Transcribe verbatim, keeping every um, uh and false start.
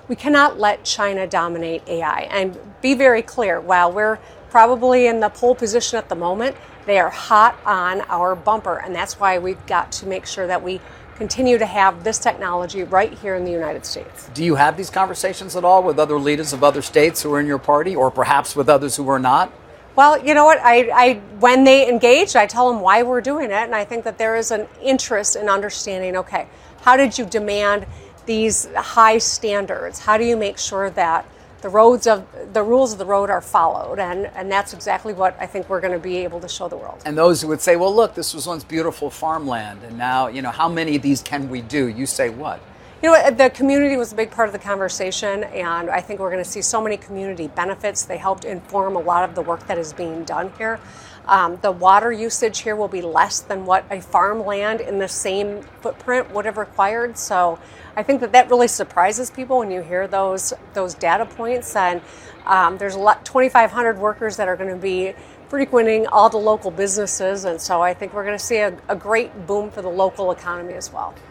we cannot let China dominate A I. And be very clear, while we're probably in the pole position at the moment, they are hot on our bumper. And that's why we've got to make sure that we continue to have this technology right here in the United States. Do you have these conversations at all with other leaders of other states who are in your party, or perhaps with others who are not? Well, you know what? I, I when they engage, I tell them why we're doing it. And I think that there is an interest in understanding, okay, how did you demand these high standards? How do you make sure that the roads of the rules of the road are followed? And, and that's exactly what I think we're going to be able to show the world. And those who would say, well, look, this was once beautiful farmland, and now, you know, how many of these can we do? You say what? You know what, the community was a big part of the conversation, and I think we're going to see so many community benefits. They helped inform a lot of the work that is being done here. Um, the water usage here will be less than what a farmland in the same footprint would have required. So I think that that really surprises people when you hear those those data points. And um, there's a lot, twenty-five hundred workers that are going to be frequenting all the local businesses, and so I think we're going to see a, a great boom for the local economy as well.